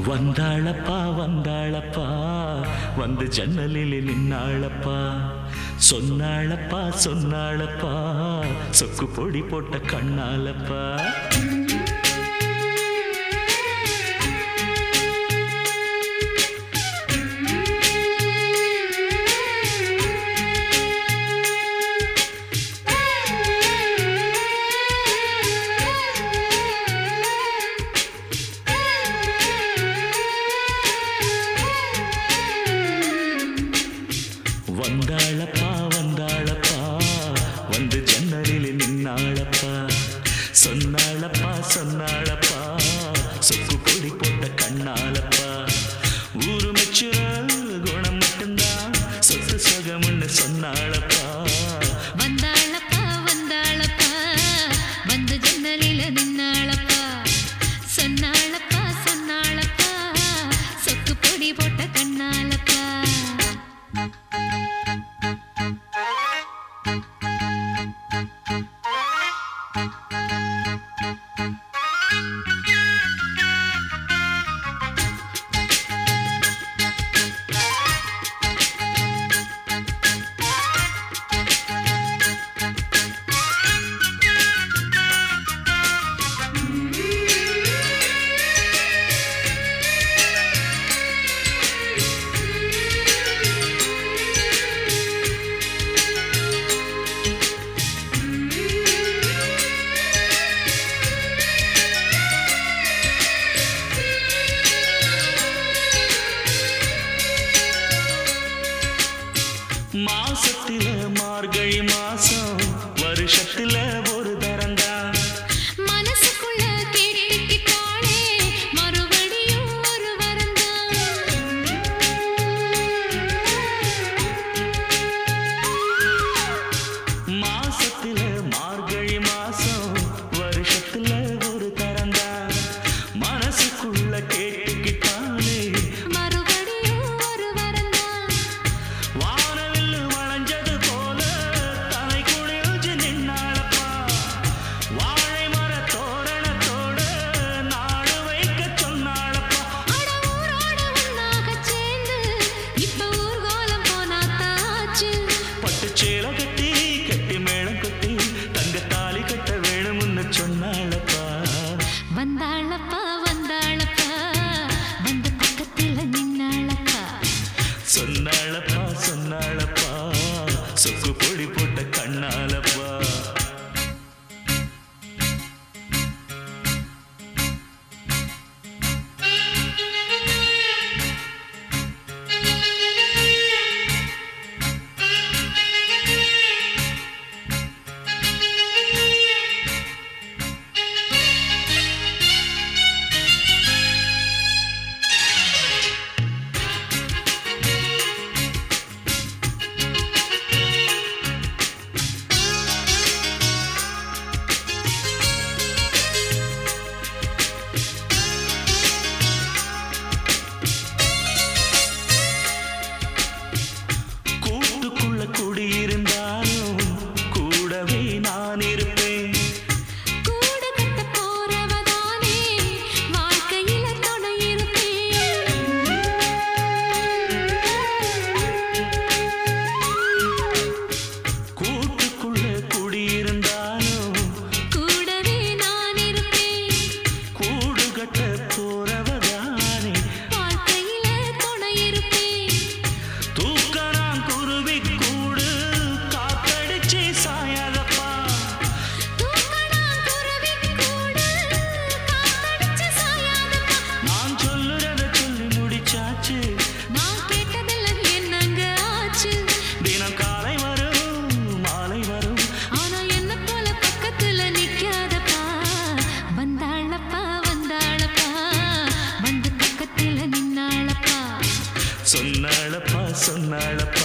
வந்தாளப்பா வந்தாளப்பா வந்து ஜன்னலில் நின்னாளப்பா சொன்னாளப்பா சொன்னாளப்பா சொக்கு பொடி போட்ட கண்ணாலப்பா வந்தாளப்பா வந்தாளப்பா வந்து ஜன்னலில் நின்னாளப்பா சொன்னாளப்பா சொன்னாளப்பா சொக்கு பொடி போட்ட கண்ணாலப்பா ஊரு மெச்சுற குணம் மட்டும்தான் சொத்து சுகம்னு சொன்னாளப்பா வந்தாளப்பா வந்தாளப்பா வந்து ஜன்னலில் நின்னாளப்பா சொன்னாளப்பா சொன்னாளப்பா சொக்கு பொடி போட்ட கண்ணாலப்பா மாசத்தில மார்கழி மாசம் வருஷத்துல ஒரு தரந்தான் மனசுக்குள்ள கேட்டுக்கிட்டாளே மறுபடியும் ஒரு வரந்தான் மாசத்தில மார்கழி மாசம் வருஷத்துல ஒரு தரந்தான் மனசுக்குள்ள கேட்டுக்கிட்டாலே மறுபடியும் ஒரு வரந்தான் வானவில் வளைஞ்சது போல தலை குளிர்ந்து நின்னாளப்பா வாழை மர தோரணத்தோட நாடு வைக்க சொன்னாளப்பா அட ஊரோட ஒன்னாகச் சேர்ந்து இப்ப ஊர்கோலம் போனாத்தாச்சு பட்டுச்சேல கட்டி கட்டி மேளம் கட்டி தங்க தாலி கட்ட வேணும்னு சொன்னாளப்பா வந்தாளப்பா வந்தாளப்பா வந்து பக்கத்துல நின்னாளப்பா சொன்னாளப்பா சொன்னாளப்பா சொக்கு பொடி போட்ட கண்ணாலப்பா கூட்டுக்குள்ள குடியிருந்தாலும் கூடவே நான் இருப்பேன் கூடு கட்ட போறவதானே வாழ்க்கையில துணை இருப்பேன் கூட்டுக்குள்ள குடியிருந்தாலும் கூடவே நான் இருப்பேன் கூடு கட்ட போறவதானே வாழ்க்கையில துணை இருப்பேன் தூக்கறான் குருவி கூடு காத்தடிச்சு சாயாதப்பா தூக்கணா குருவி கூடு காத்தடிச்சு சாயாதப்பா நான் சொல்லுறத சொல்லி முடிச்சாச்சு நான் கேட்டதெல்லாம் என்னங்க ஆச்சு தினம் காலை வரும் மாலை வரும் ஆனா என்ன போல பக்கத்துல நிக்காதப்பா வந்தாளப்பா வந்தாளப்பா வந்து பக்கத்துல நின்னாளப்பா சொன்னாளப்பா சொன்னாளப்பா